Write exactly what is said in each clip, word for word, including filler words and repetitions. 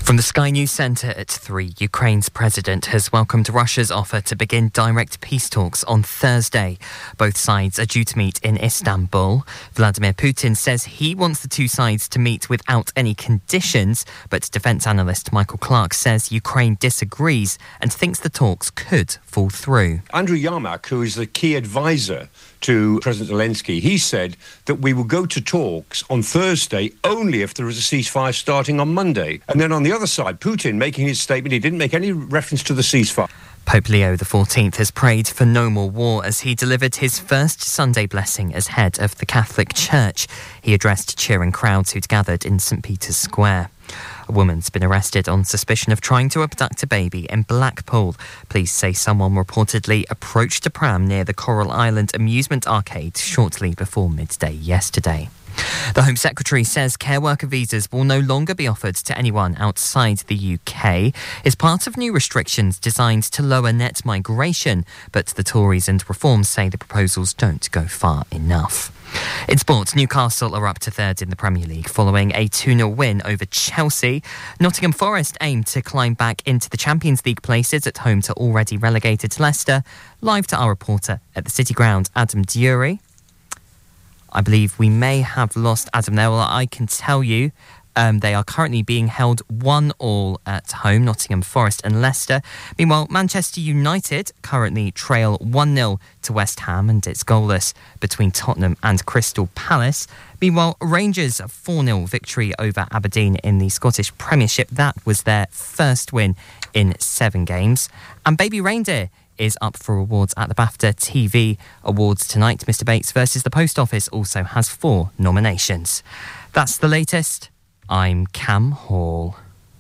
From the Sky News Centre at three, Ukraine's president has welcomed Russia's offer to begin direct peace talks on Thursday. Both sides are due to meet in Istanbul. Vladimir Putin says he wants the two sides to meet without any conditions, but defence analyst Michael Clark says Ukraine disagrees and thinks the talks could fall through. Andrew Yarmak, who is the key advisor to President Zelensky, he said that we will go to talks on Thursday only if there is a ceasefire starting on Monday. And then on the other side, Putin making his statement, he didn't make any reference to the ceasefire. Pope Leo the fourteenth has prayed for no more war as he delivered his first Sunday blessing as head of the Catholic Church. He addressed cheering crowds who'd gathered in St Peter's Square. A woman's been arrested on suspicion of trying to abduct a baby in Blackpool. Police say someone reportedly approached a pram near the Coral Island amusement arcade shortly before midday yesterday. The Home Secretary says care worker visas will no longer be offered to anyone outside the U K. It's part of new restrictions designed to lower net migration, but the Tories and Reform say the proposals don't go far enough. In sports, Newcastle are up to third in the Premier League following a two nil win over Chelsea. Nottingham Forest aim to climb back into the Champions League places at home to already relegated Leicester. Live to our reporter at the City Ground, Adam Dury. I believe we may have lost Adam there. Well, I can tell you um, they are currently being held one all at home, Nottingham Forest and Leicester. Meanwhile, Manchester United currently trail one nil to West Ham and it's goalless between Tottenham and Crystal Palace. Meanwhile, Rangers four nil victory over Aberdeen in the Scottish Premiership. That was their first win in seven games. And Baby Reindeer is up for awards at the BAFTA T V Awards tonight. Mister Bates versus the Post Office also has four nominations. That's the latest. I'm Cam Hall.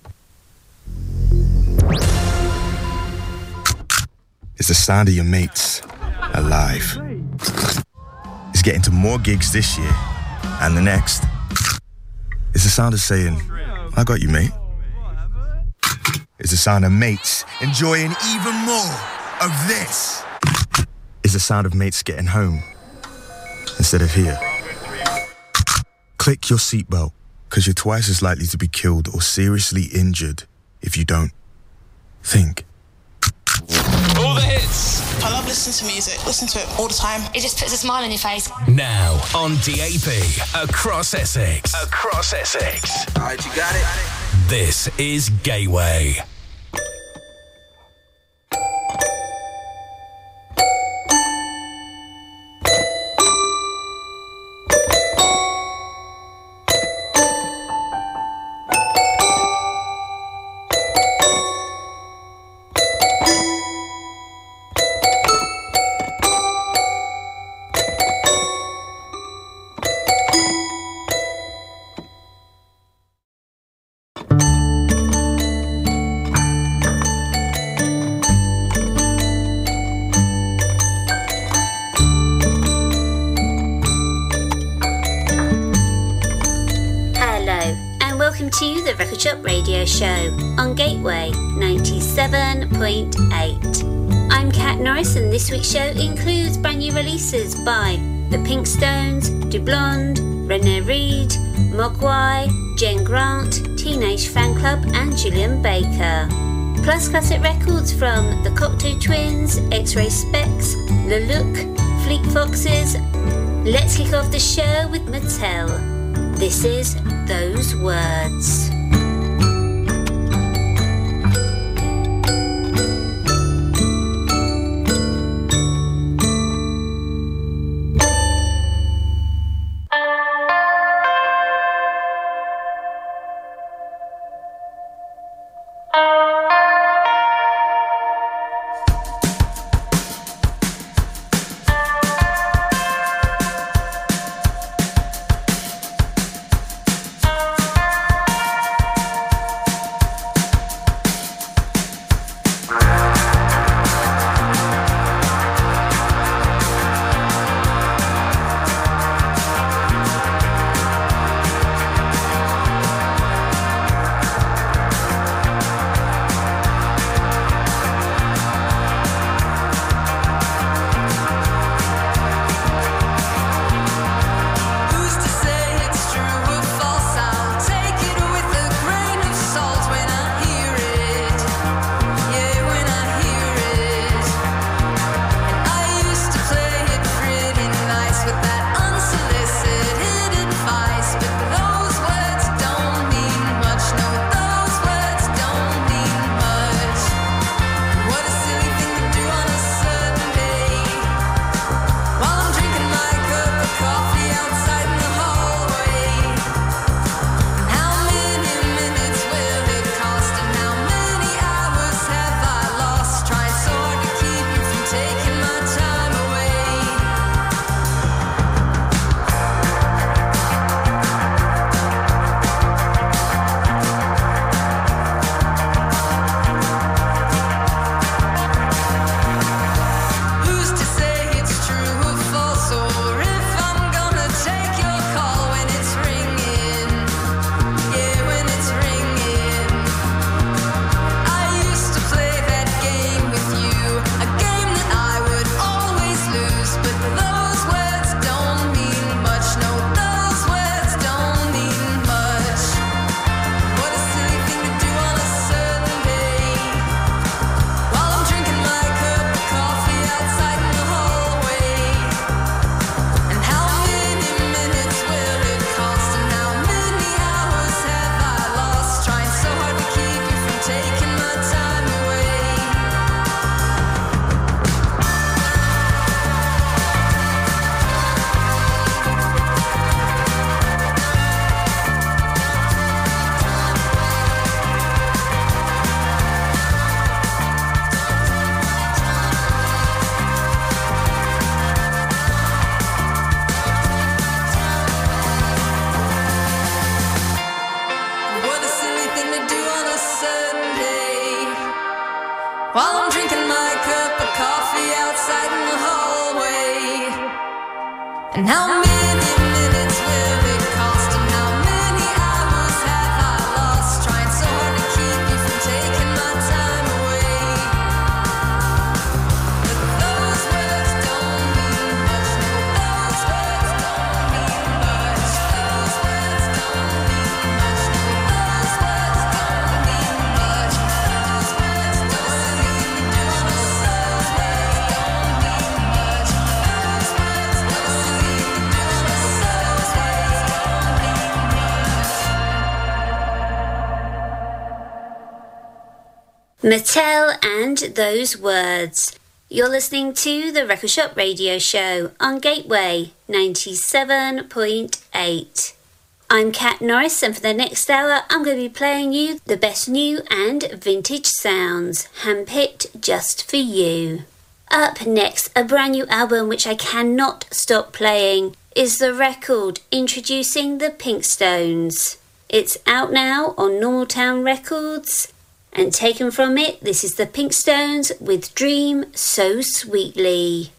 It's the sound of your mates alive. It's getting to more gigs this year and the next. It's the sound of saying, I got you, mate. It's the sound of mates enjoying even more of this. Is the sound of mates getting home instead of here. Click your seatbelt, because you're twice as likely to be killed or seriously injured if you don't. Think. All the hits. I love listening to music. Listen to it all the time. It just puts a smile on your face. Now on D A B across Essex. Across Essex. All right, you got it. This is Gateway. Show on Gateway ninety-seven point eight. I'm Kat Norris and this week's show includes brand new releases by The Pinkstones, Dublond, Renee Reid, Mogwai, Jen Grant, Teenage Fan Club and Julian Baker. Plus classic records from The Cocteau Twins, X-Ray Specs, Le Look, Fleet Foxes. Let's kick off the show with Mattel. This is Those Words. while I'm drinking my cup of coffee outside in the hallway. And how many minutes will it cost, and how many hours have I lost, trying so hard to keep you from taking my time away. But those words don't mean much, no, those words don't mean much, those words don't mean much, no, those words don't mean much, those words don't mean much, those words don't mean much, those words don't mean Mattel and Those Words. You're listening to the Record Shop Radio Show on Gateway ninety-seven point eight. I'm Kat Norris, and for the next hour I'm going to be playing you the best new and vintage sounds, handpicked just for you. Up next, a brand new album which I cannot stop playing is the record introducing the Pinkstones. It's out now on Normal Town Records, and taken from it, this is the Pinkstones with Dream So Sweetly.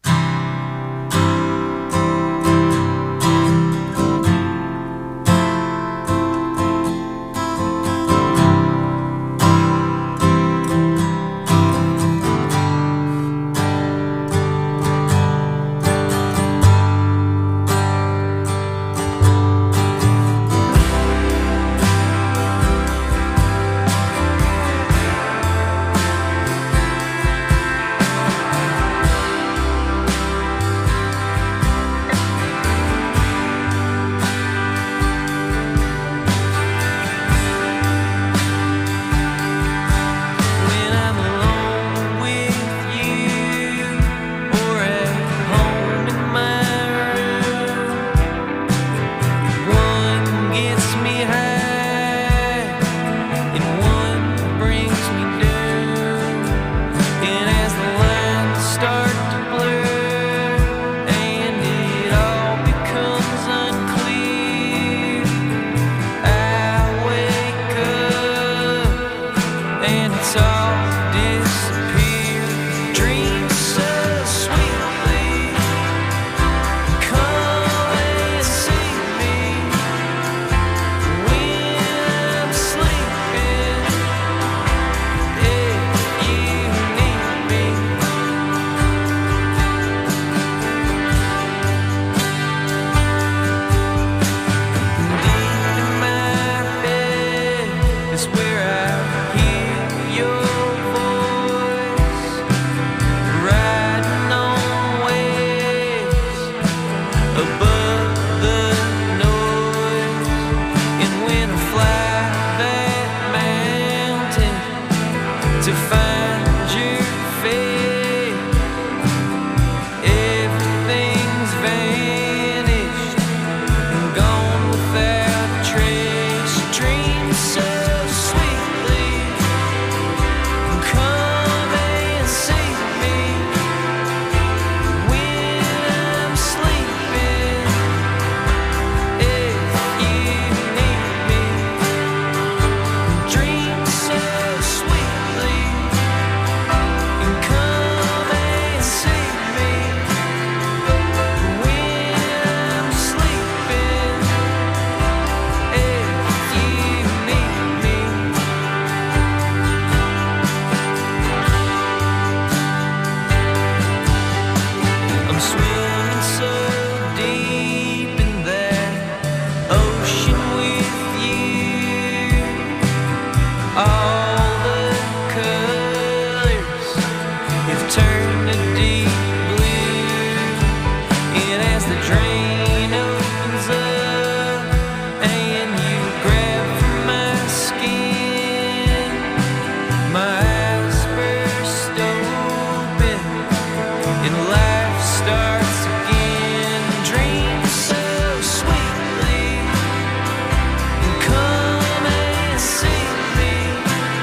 Come and see me.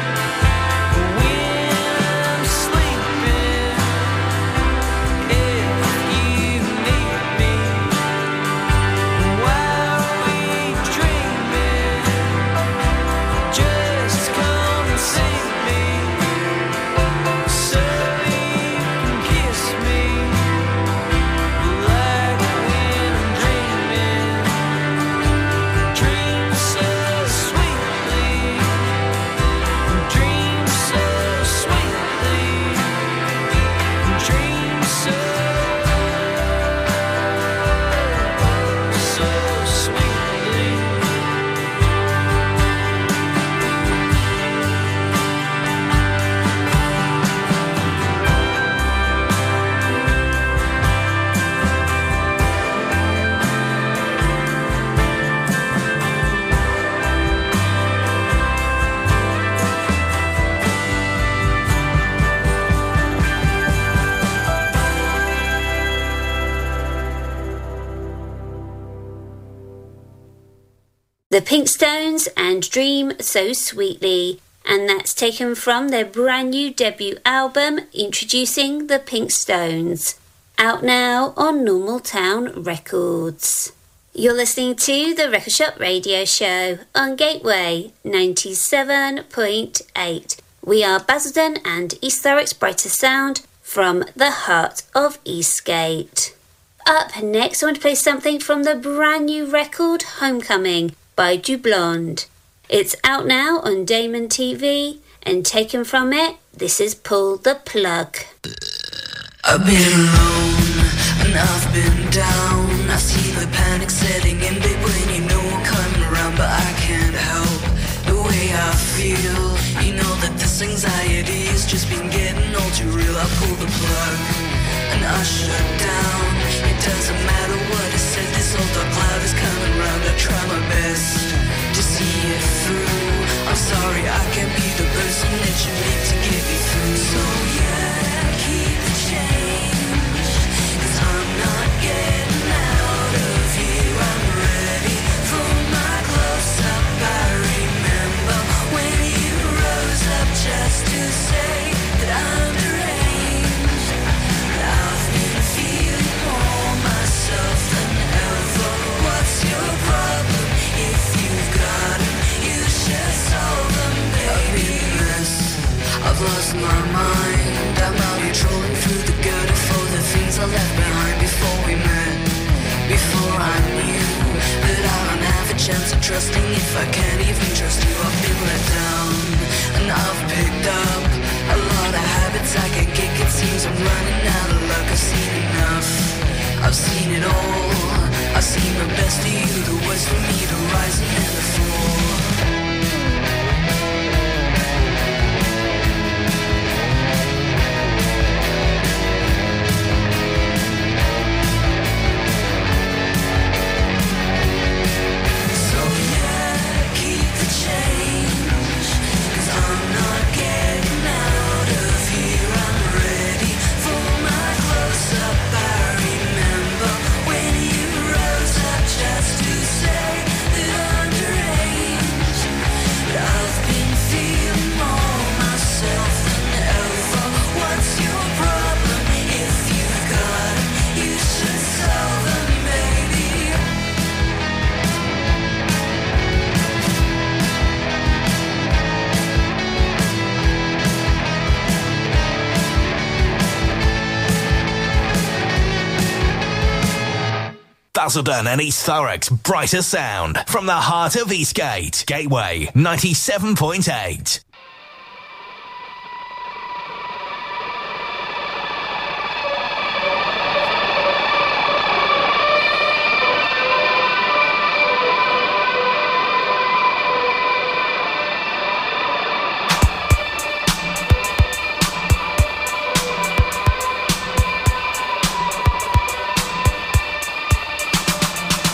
The Pink Stones and Dream So Sweetly, and that's taken from their brand new debut album, Introducing the Pink Stones, out now on Normal Town Records. You're listening to the Record Shop Radio Show on Gateway ninety-seven point eight. We are Basildon and East Thurrock's brightest sound from the heart of Eastgate. Up next, I want to play something from the brand new record Homecoming by Dublond. It's out now on Damon T V, and taken from it, this is Pull the Plug. I've been alone and I've been down. I see the panic setting in, babe, when you know I'm coming around, but I can't help the way I feel. You know that this anxiety has just been getting all too real. I pull the plug and I shut down. It doesn't matter what I said, this old dark cloud is coming round. I try my best to see it through. I'm sorry I can't be the person that you need to get me through. So yeah, keep the change, 'cause I'm not getting out of here. I'm ready for my close-up. I remember when you rose up just to say that I'm deranged. I've been feeling more myself than ever. What's your problem? If you've got 'em, you should solve them, baby. I've lost my mind. I'm out here trolling through the gutter for the things I left behind before we met. Before I knew that I don't have a chance of trusting if I can't even trust you. I've been let down and I've picked up a lot of habits I can kick. It seems I'm running out of luck. I've seen enough. I've seen it all. I've seen the best of you, the worst for me, the rising and the fall. Basildon and East Thurrock's brighter sound from the heart of Eastgate. Gateway ninety-seven point eight.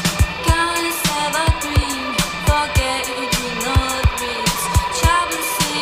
Forget you do not reach. Trouble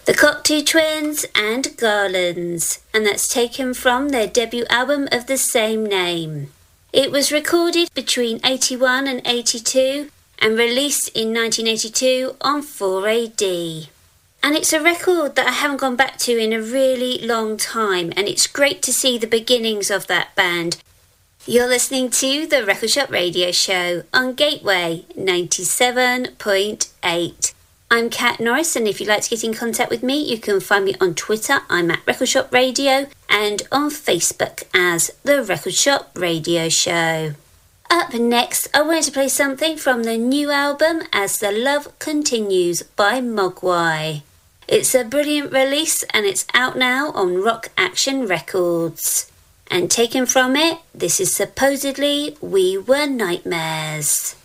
The Cocteau Twins and Garlands, and that's taken from their debut album of the same name. It was recorded between eighty-one and eighty-two and released in nineteen eighty-two on four A D. And it's a record that I haven't gone back to in a really long time, and it's great to see the beginnings of that band. You're listening to the Record Shop Radio Show on Gateway ninety-seven point eight. I'm Kat Norris, and if you'd like to get in contact with me, you can find me on Twitter. I'm at Record Shop Radio, and on Facebook as the Record Shop Radio Show. Up next, I wanted to play something from the new album As the Love Continues by Mogwai. It's a brilliant release, and it's out now on Rock Action Records. And taken from it, this is supposedly We Were Nightmares.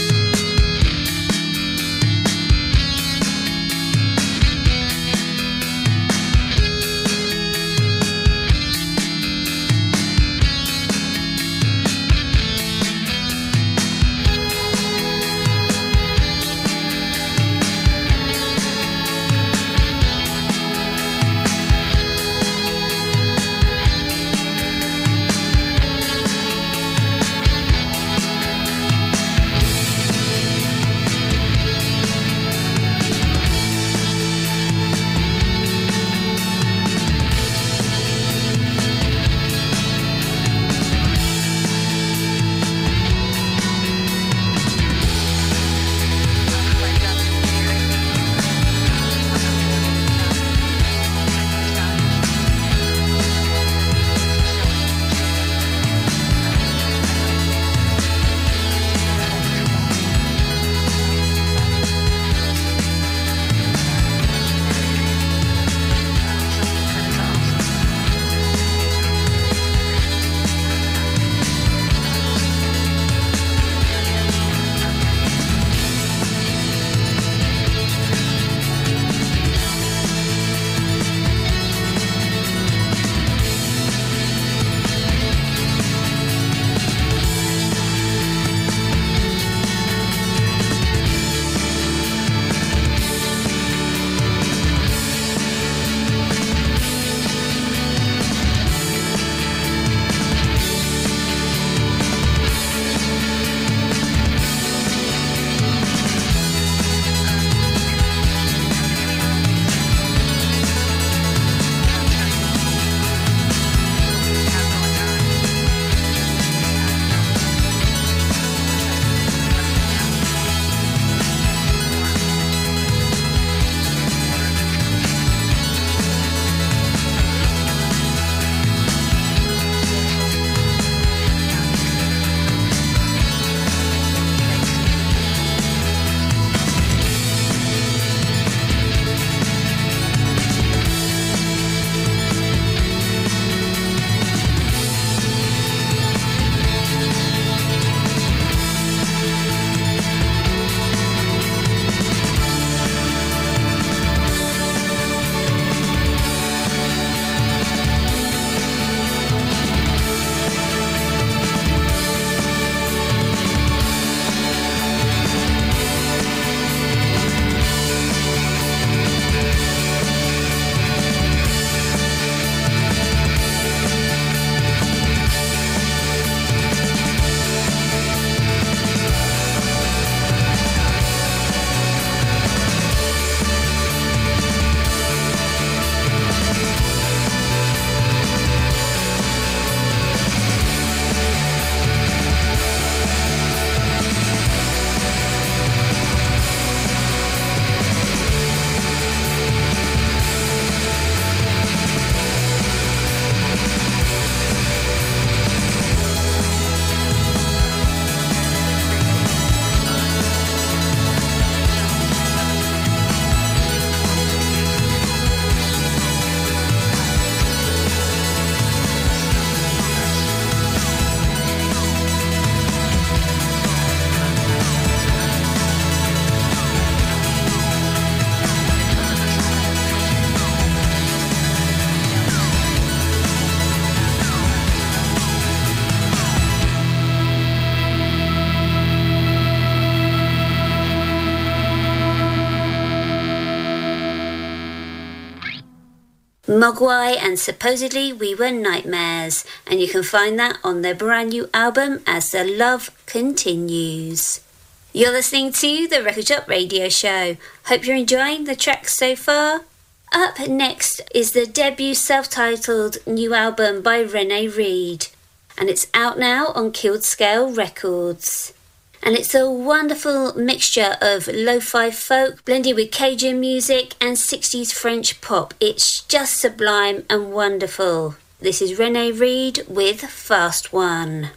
Thank Mogwai and Supposedly We Were Nightmares, and you can find that on their brand new album As the Love Continues. You're listening to the Record Shop Radio Show. Hope you're enjoying the tracks so far. Up next is the debut self-titled new album by Renee Reid, and it's out now on Killed Scale Records. And it's a wonderful mixture of lo-fi folk blended with Cajun music and sixties French pop. It's just sublime and wonderful. This is Renee Reid with Fast One.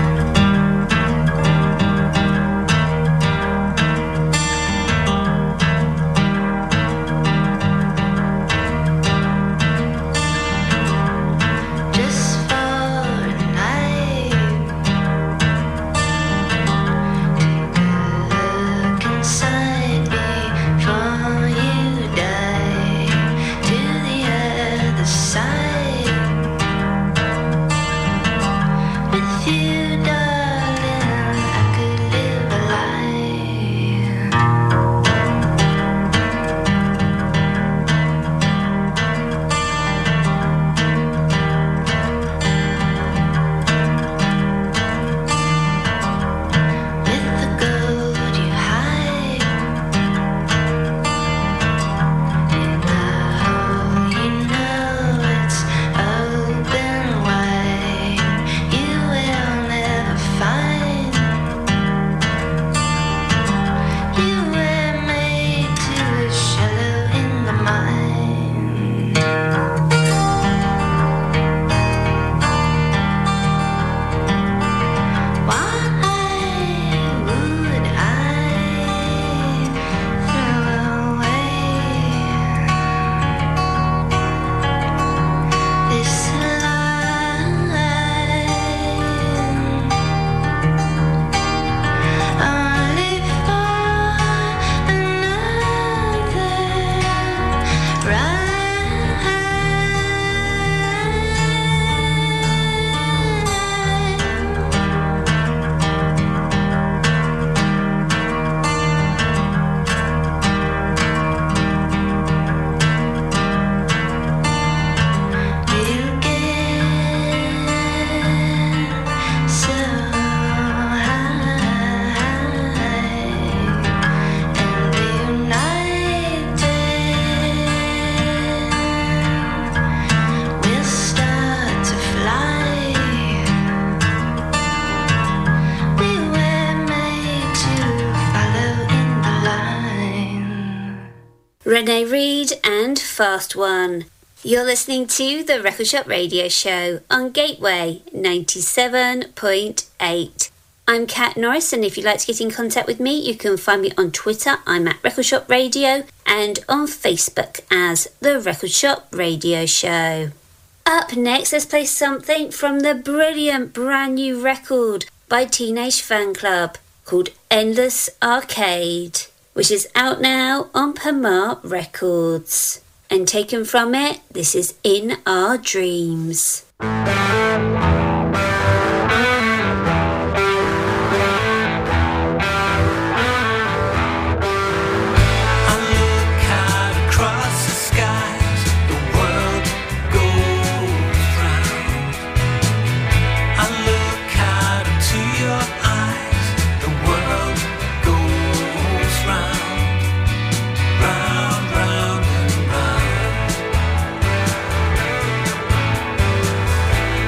Renee Reid and Fast One. You're listening to the Record Shop Radio Show on Gateway ninety-seven point eight. I'm Kat Norris, and if you'd like to get in contact with me, you can find me on Twitter. I'm at Record Shop Radio, and on Facebook as the Record Shop Radio Show. Up next, let's play something from the brilliant brand new record by Teenage Fanclub called Endless Arcade, which is out now on Pamar Records. And taken from it, this is In Our Dreams. Round, round and round.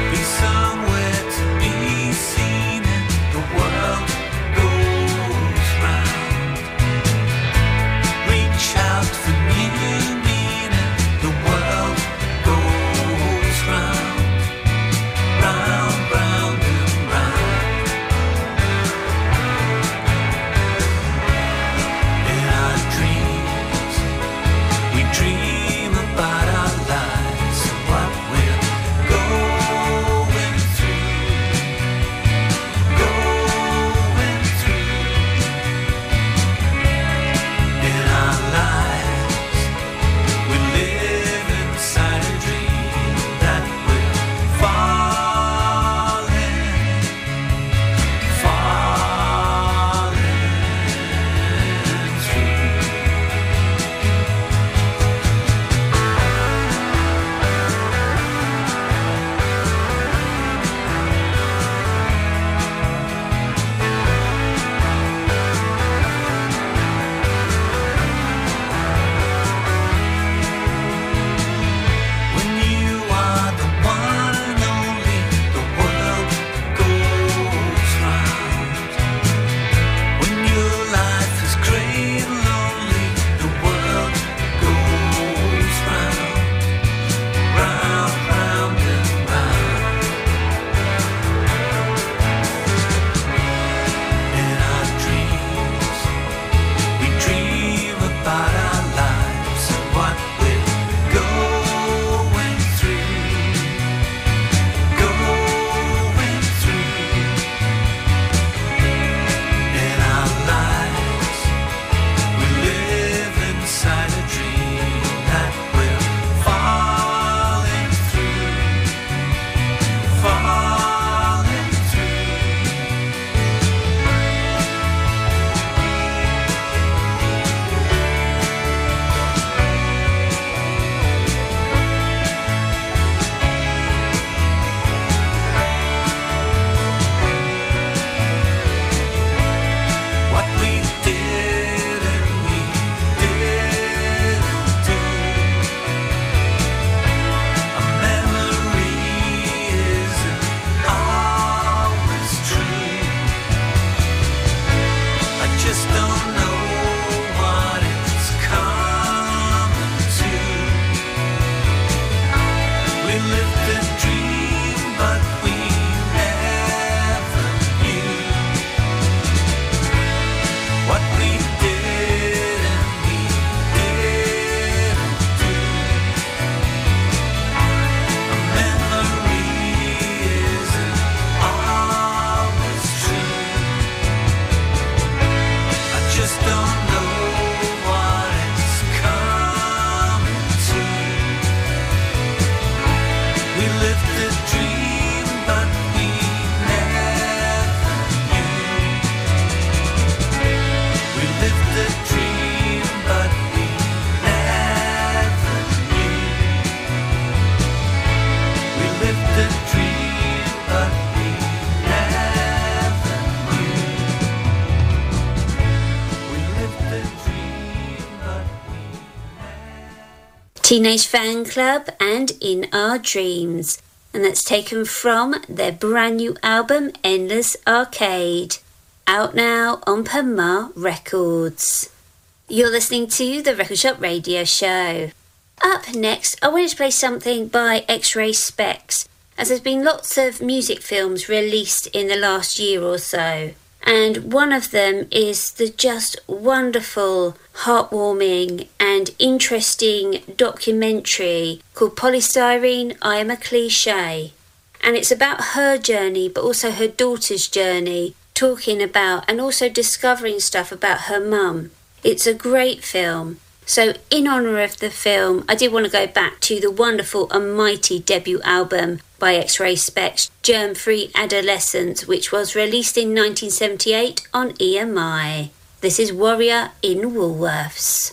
Teenage Fan Club and In Our Dreams. And that's taken from their brand new album Endless Arcade, out now on Pamar Records. You're listening to the Record Shop Radio Show. Up next, I wanted to play something by X-Ray Spex, as there's been lots of music films released in the last year or so. And one of them is the just wonderful, heartwarming and interesting documentary called Polystyrene, I Am a Cliché. And it's about her journey, but also her daughter's journey, talking about and also discovering stuff about her mum. It's a great film. So in honour of the film, I did want to go back to the wonderful and mighty debut album by X-Ray Spex, Germ-Free Adolescence, which was released in nineteen seventy-eight on E M I. This is Warrior in Woolworths.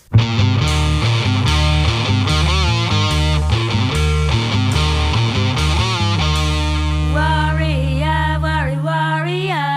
Warrior, warrior, warrior.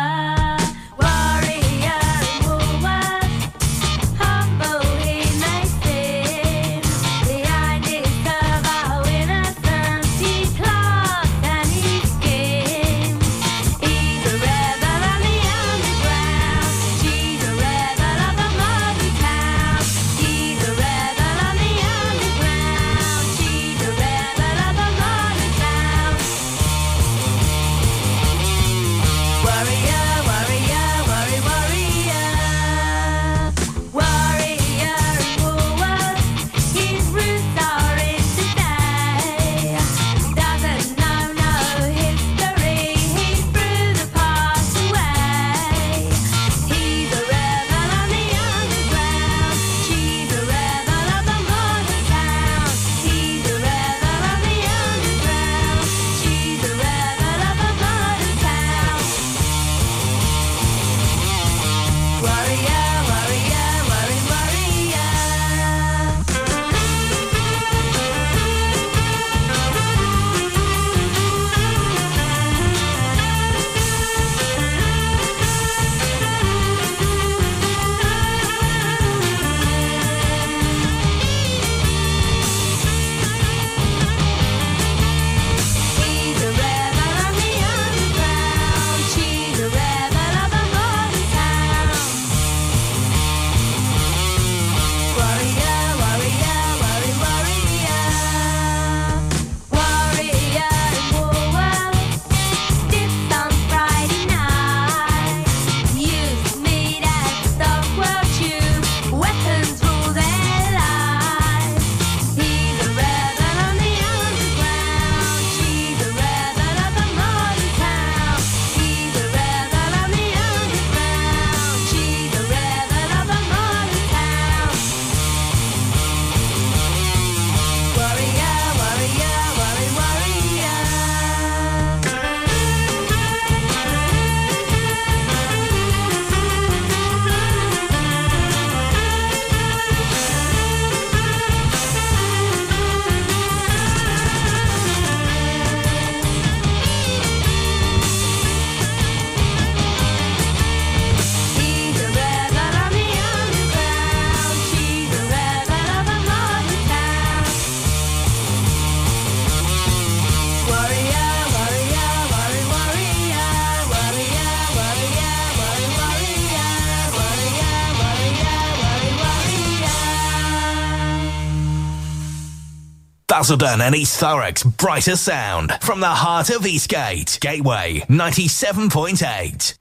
Basildon and East Thurrock's brighter sound from the heart of Eastgate. Gateway ninety-seven point eight.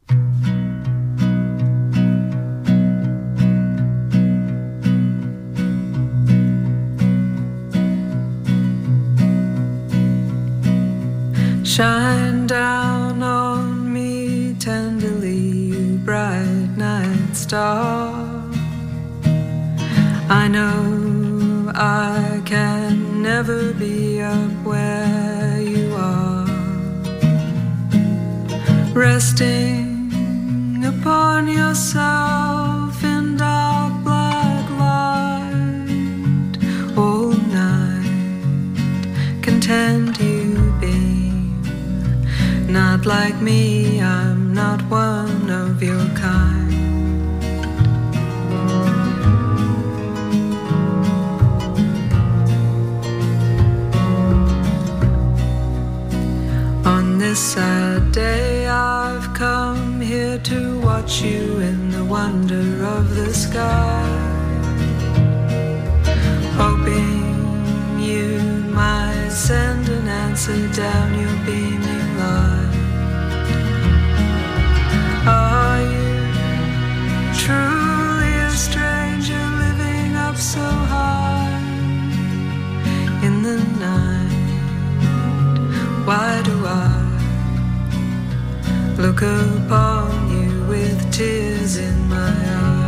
Shine down on me tenderly, you bright night star. I know I can never be up where you are, resting upon yourself in dark black light all night, content you beam. Not like me, I'm not one of your kind. this sad day I've come here to watch you in the wonder of the sky, hoping you might send an answer down your beaming light. Are you truly a stranger living up so high in the night? Why do I look upon you with tears in my eyes?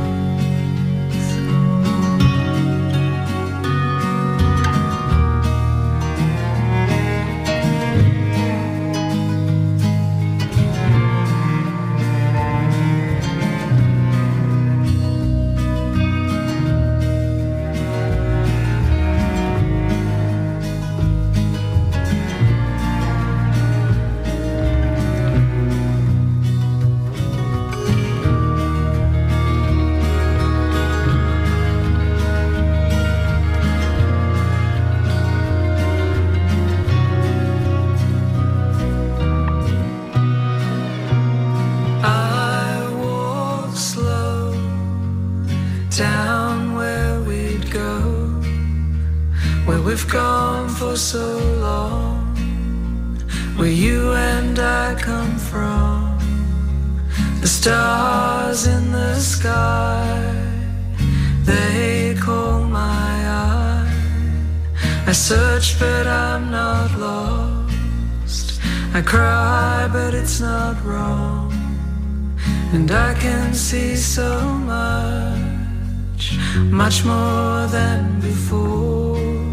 We've gone for so long, where you and I come from. The stars in the sky, they call my eye. I search but I'm not lost, I cry but it's not wrong. And I can see so much, much more than before.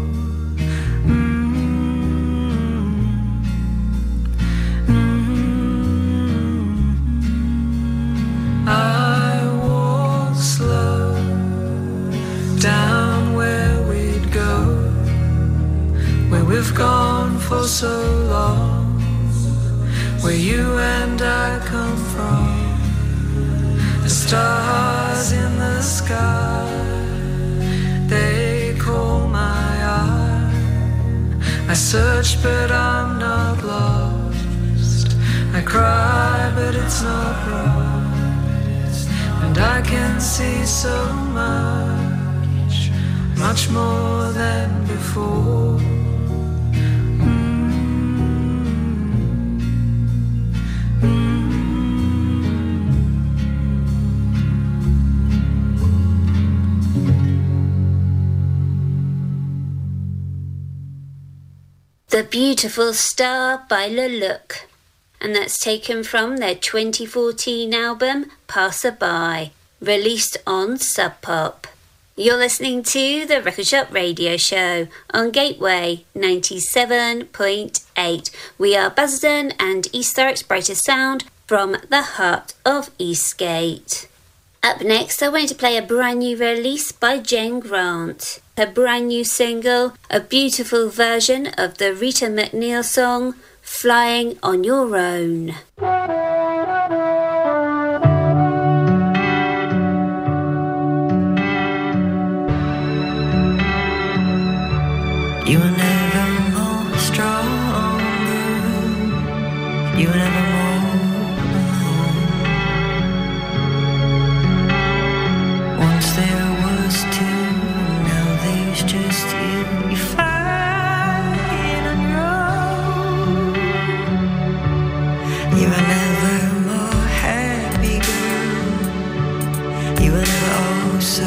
I walk slow down where we'd go, where we've gone for so long, where you and I come from. The stars in the sky, they call my eye. I search but I'm not lost, I cry but it's not wrong. And I can see so much, much more than before. Mm-hmm. Mm-hmm. The Beautiful Star by Le Look. And that's taken from their twenty fourteen album Passerby, released on Sub Pop. You're listening to the Record Shop Radio Show on Gateway ninety-seven point eight. We are Basildon and East Thurrock's brightest sound from the heart of Eastgate. Up next, I want to play a brand new release by Jen Grant. Her brand new single, a beautiful version of the Rita McNeil song, Flying on Your Own. You were never more stronger, you were never more alone. Once there was two, now there's just you. You flying on your own. You were never more happy, girl. You were never oh so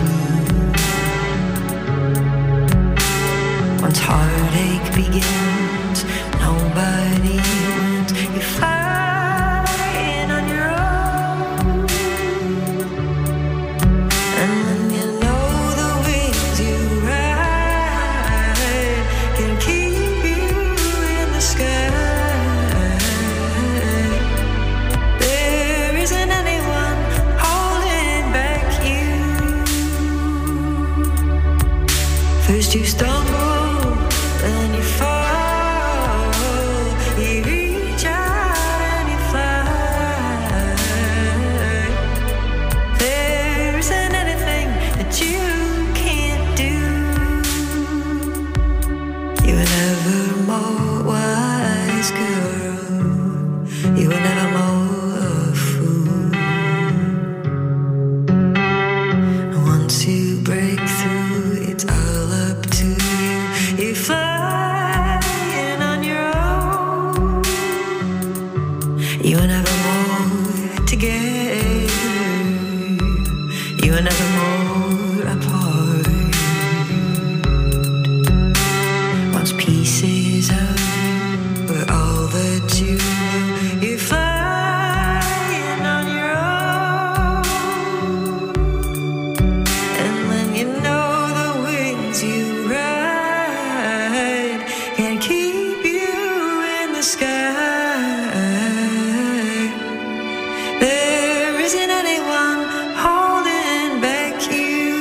blue. Once heartache begins, nobody wins. You flying on your own. And then you know the wings you ride can keep you in the sky. There isn't anyone holding back you. First you stumble, then you fall, you reach out and you fly. There isn't anything that you can't do. You were never more wise, girl. never more together. You are never more apart. Once pieces of were all that you knew, you're flying on your own. And when you know the wings you ride can keep you in the sky, there isn't anyone holding back you.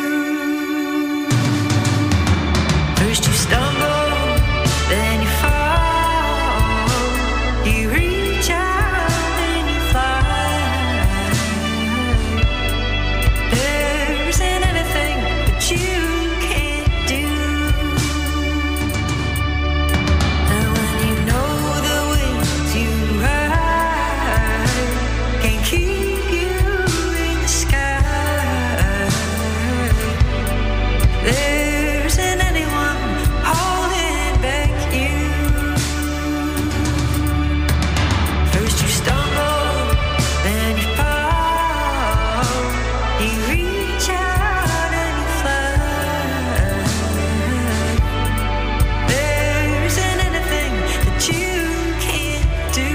First you stumble, then you fall. You reach out, then you fly. There isn't anything that you can't do. And when you know the wings you ride can keep you in the sky, there isn't anyone holding back you. First you stumble, then you fall. You reach out and you fly. There isn't anything that you can't do.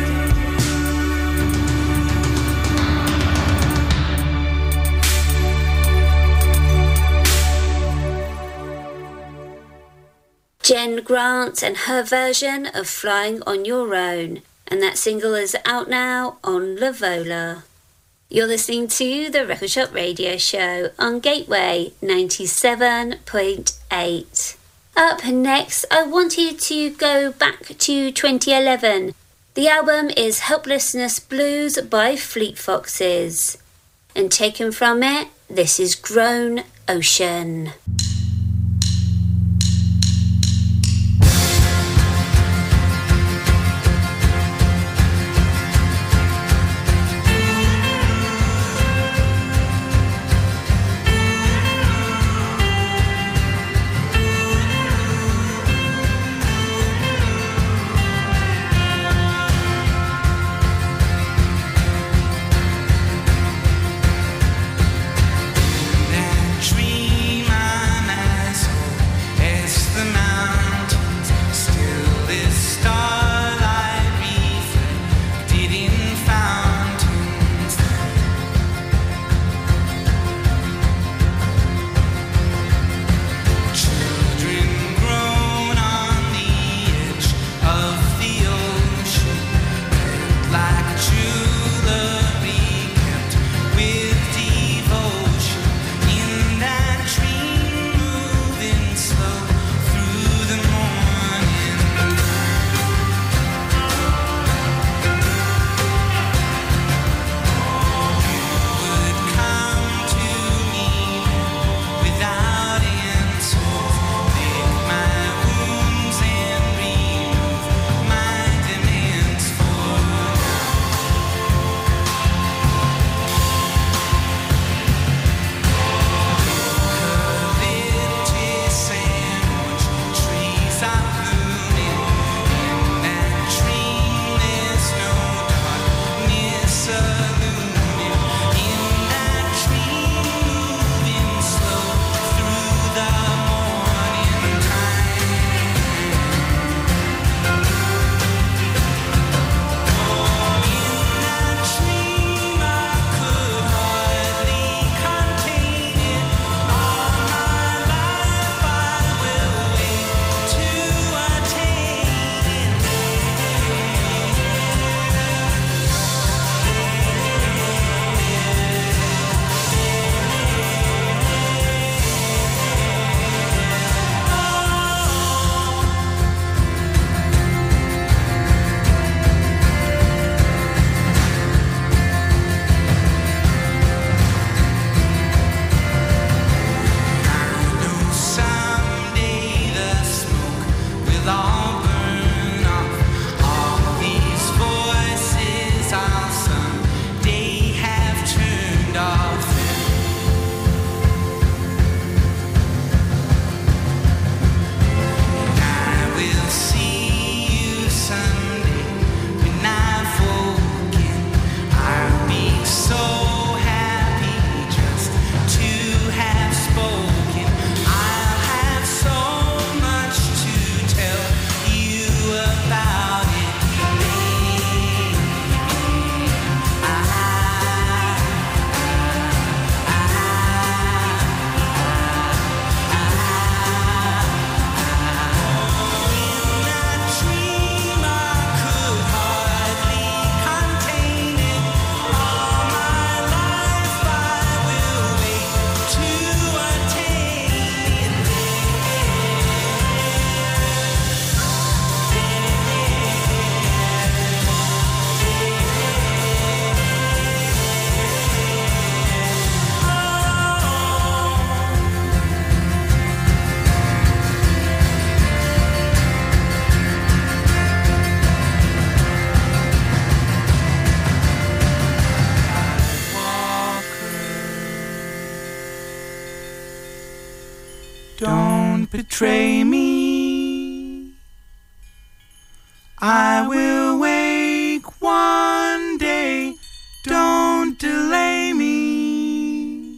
Jen Grant and her version of Flying on Your Own, and that single is out now on Lavola. You're listening to the Record Shop Radio Show on Gateway ninety-seven point eight. Up next, I wanted to go back to twenty eleven. The album is Helplessness Blues by Fleet Foxes. And taken from it, this is Grown Ocean. That dream I betray me. I will wake one day, don't delay me.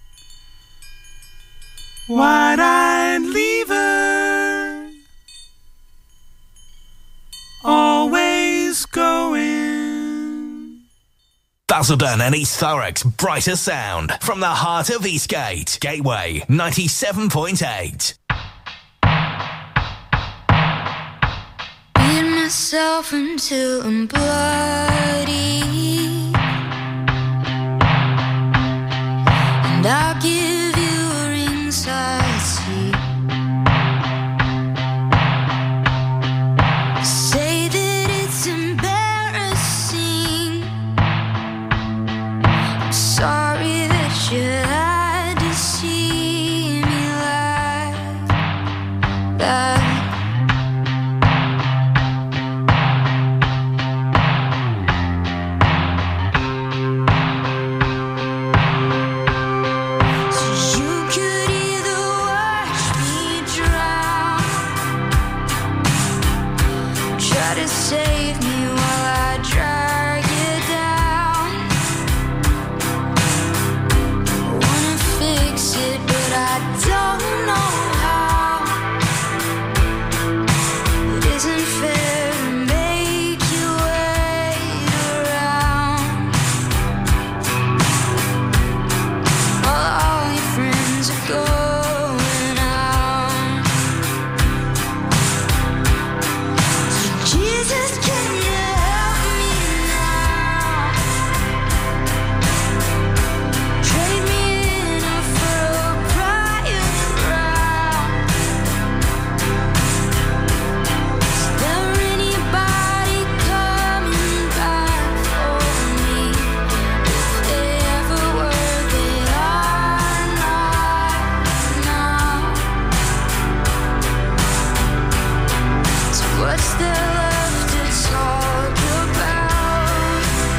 Wide-eyed lever, always going. Basildon and East Thurrock's brighter sound from the heart of Eastgate. Gateway ninety-seven point eight. Beat myself until I'm bloody, and I'll give you a ringside seat. Say that it's embarrassing. I'm sorry that you had to see me like that. Save me while I drag you down. I wanna fix it, but I don't know how. It isn't fair to make you wait around. While all your friends are going out. Jesus, can you help me now? Trade me in for a prior round. Is there anybody coming back for me? If they ever were, they are not now. So what's there left to talk about?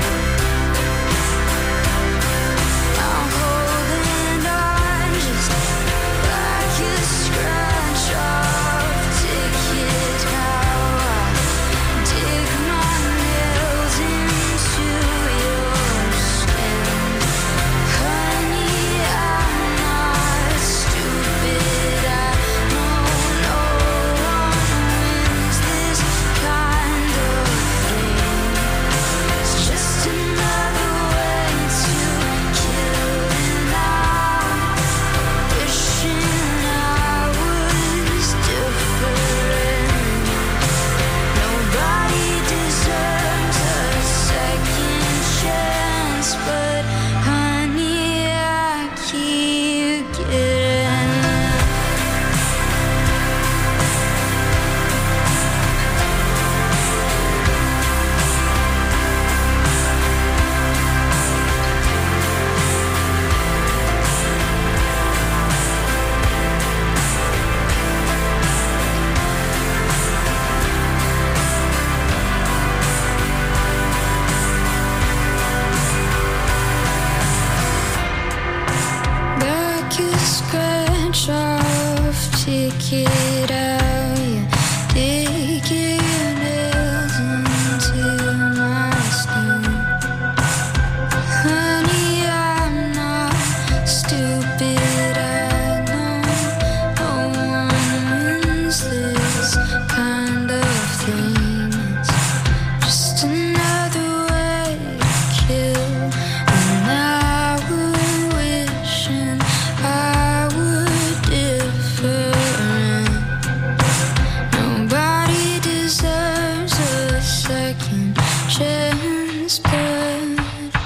I'm holding on just like a scratch off ticket. How I dig my nails into your skin. Honey, I'm not stupid. I know no one wins this kind of thing. It's just another way to kill, and I'm wishing I was different. Nobody deserves a second chance, but honey, I keep getting. Like a scratch off ticket out, you dig your nails into my skin. Honey, I'm not stupid. I know no one wins this kind of thing. It's just another way to kill, and I would wish and I would different. Nobody deserves a second chance, but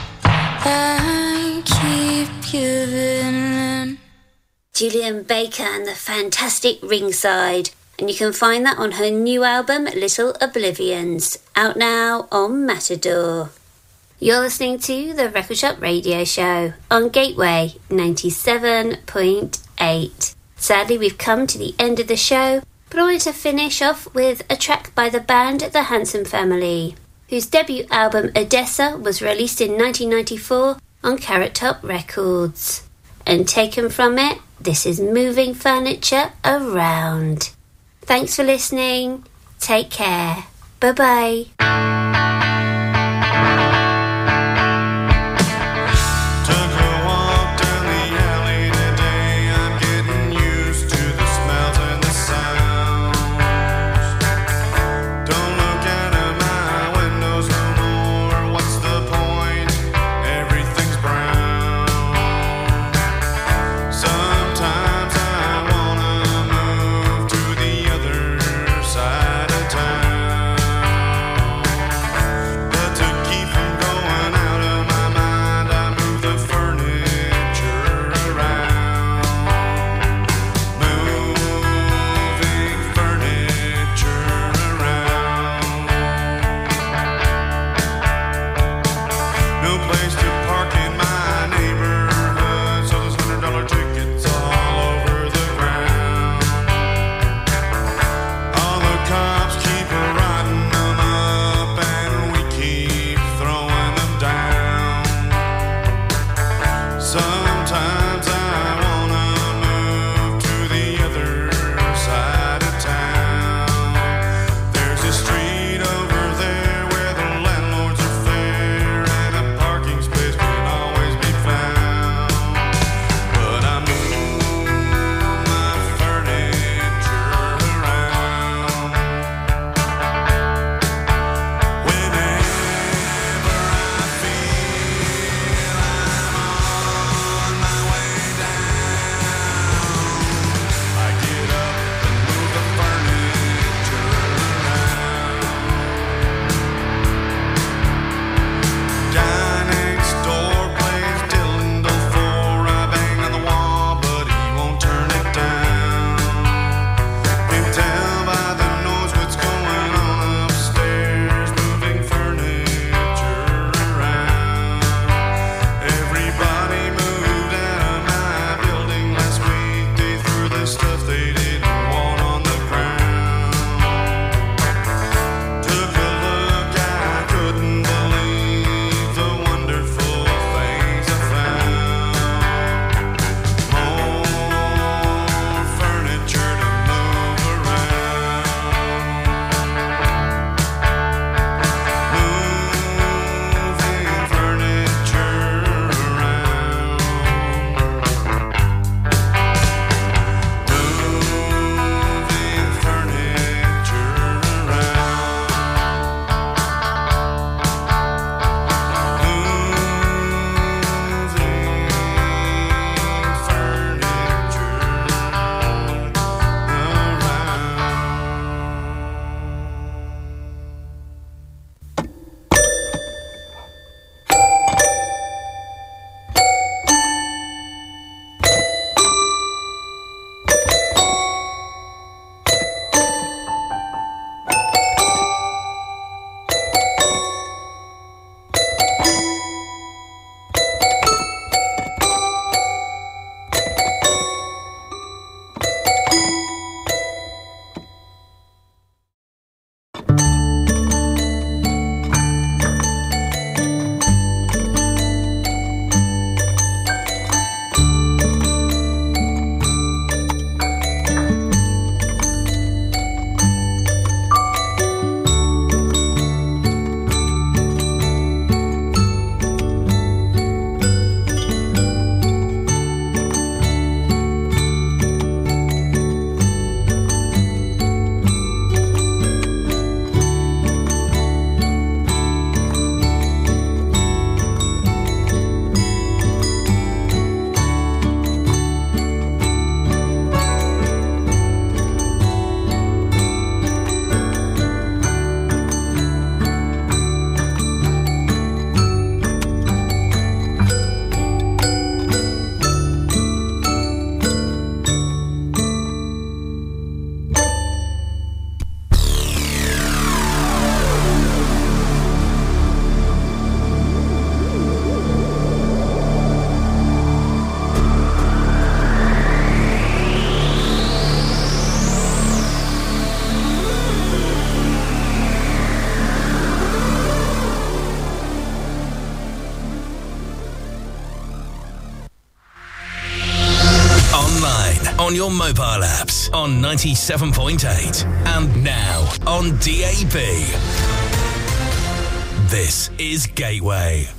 I keep giving them. Julian Baker and the fantastic Ringside. And you can find that on her new album, Little Oblivions, out now on Matador. You're listening to the Record Shop Radio Show on Gateway ninety-seven point eight. Sadly, we've come to the end of the show, but I wanted to finish off with a track by the band The Handsome Family, whose debut album Odessa was released in nineteen ninety-four on Carrot Top Records. and taken from it, this is Moving Furniture Around. Thanks for listening. Take care. Bye-bye. Side of town. on your mobile apps on ninety-seven point eight and now on D A B. This is Gateway.